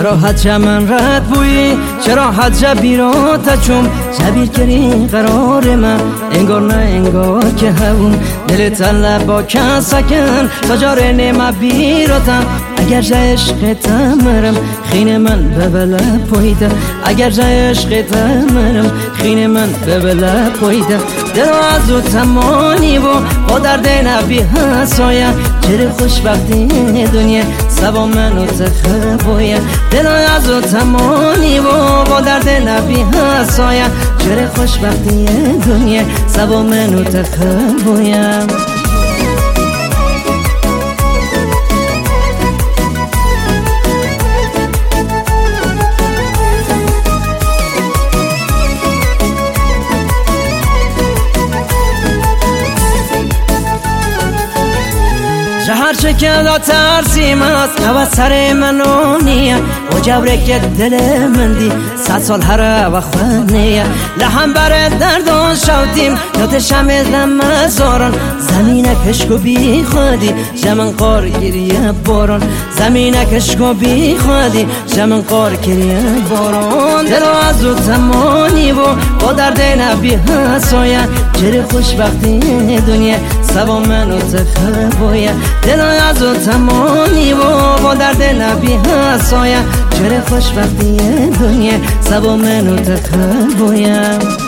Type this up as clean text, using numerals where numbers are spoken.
چرا حجه من رد بویی چرا حجه بیراته چوم جبیر کری قرار من انگار نه انگار که هون دل طلب با کسکن تجار نیمه بیراتم اگر جا عشق تمرم خین من ببلا پویده اگر جا عشق تمرم خین من ببلا پویده دل از او تمانی و با درد نبی حسایه چرا خوشبختی دنیا سبا منو تخبویه دل از او تمانی و با درد نبی حسایه چرا خوشبختی دنیا سبا منو تخبویه هر چه که دا ترسیم است نوه سر منو نیه و جبره که دل من دی 100 سال هر وخوانیه لحم بر دردان شودیم نوتشم ازلم مزاران زمین کشکو بی خودی جمن قار گریه باران زمین کشکو بی خودی جمن قار گریه باران دل از او تمانی و با درد نبی حسایه چرا خوشبختی دنیا سبا منو تخبویه دل از او تمانی و با درد نبی حسایه چرا خوشبختی دنیا سبا منو تخبویه